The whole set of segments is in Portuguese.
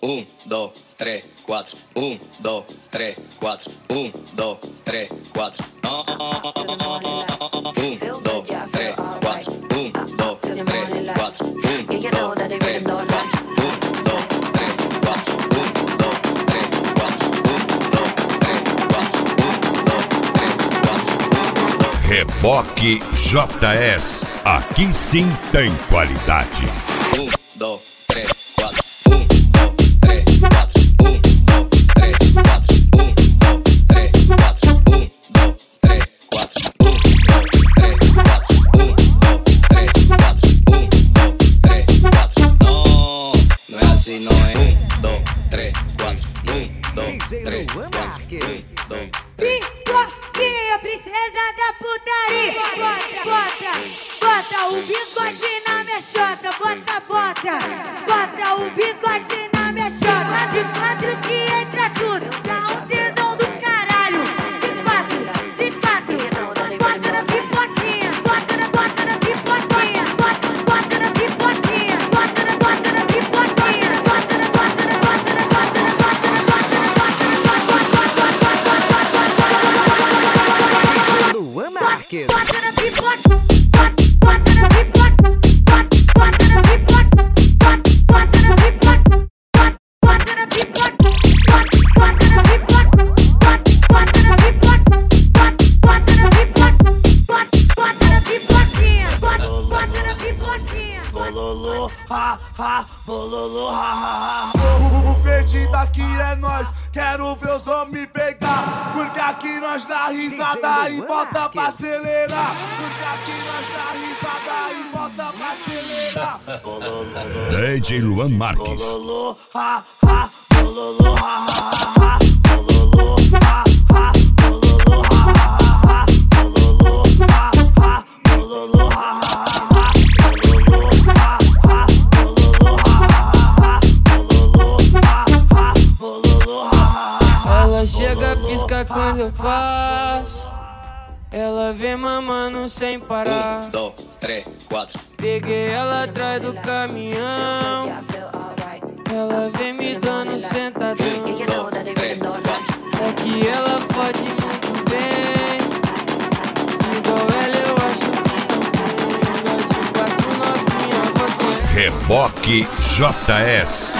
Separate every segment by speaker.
Speaker 1: 1, 2, 3, 4. 1, 2, 3, 4. 1, 2, 3, 4. 1, 2, 3, 4. 1, 2, 3, 4. 1, 2, 3, 4.
Speaker 2: Reboque JS, aqui sim tem qualidade.
Speaker 1: 1, 2, 3, 4. 1, 2, 3, 4. 1, 2, 3, 4. 1, 2, 3, 4. 1, 2, 3, 4. 1, 2, 3, 4. 1, 2, 3, 4. 1, 2, 3, 4. Não, não é assim, não é. 1, 2, 3, 4. 1, 2, 3, 4. 1, 2, 3.
Speaker 3: Pipoquinha, princesa da putaria. Bota o bigode na minha chota. Bota o bigode na minha chota. Lá de quatro que entra tudo. Dá um tesão do caralho. De quatro. Bota na pipoquinha. Bota na pipoquinha. Bota na pipoquinha. Bota na pipoquinha.
Speaker 4: Luan Marques.
Speaker 3: Bota na pipoquinha. Bota na pipoquinha. Bota na pipoquinha. Bota na pipoquinha. Bota na pipoquinha. Bota na pipoquinha. Bota na pipoquinha. Bota na pipoquinha. Bota na pipoquinha.
Speaker 5: Bololô, ha, ha, bololô, ha, ha, ha. O peixe daqui é nós, quero ver os homens pegar. Porque aqui nós dá risada e bota pra acelerar. Porque aqui nós dá risada e bota pra acelerar. Bololô,
Speaker 2: DJ Luan Marques.
Speaker 5: bololô, ha, ha, bololô, ha, ha, ha. Bololô, ha, ha, bololô, ha, ha, ha. Bololô, ha, ha, bololô, ha, ha, ha.
Speaker 6: Ela chega, pisca quando eu passo. Ela vem mamando sem parar.
Speaker 1: 1, 2, 3, 4.
Speaker 6: Peguei ela atrás do caminhão. Ela vem me dando sentadão.
Speaker 1: 1, 2, 3, 4.
Speaker 6: É que ela fode muito bem. Igual ela eu acho que não tem. De quatro novinha você.
Speaker 2: Reboque JS.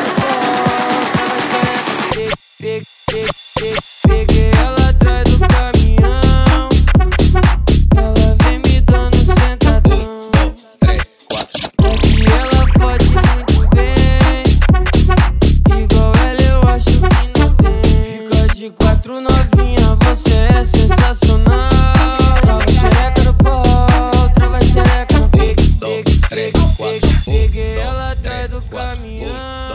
Speaker 6: Peguei ela atrás do caminhão. Ela vem me dando sentadão.
Speaker 1: 1, 2, 3, 4.
Speaker 6: É que ela fode muito bem. Igual ela eu acho que não tem. Fica de quatro novinha, você é sensacional. Trava xereca no pau, trava xereca no pique.
Speaker 1: 1, 2, 3, 4.
Speaker 6: Peguei ela atrás do caminhão.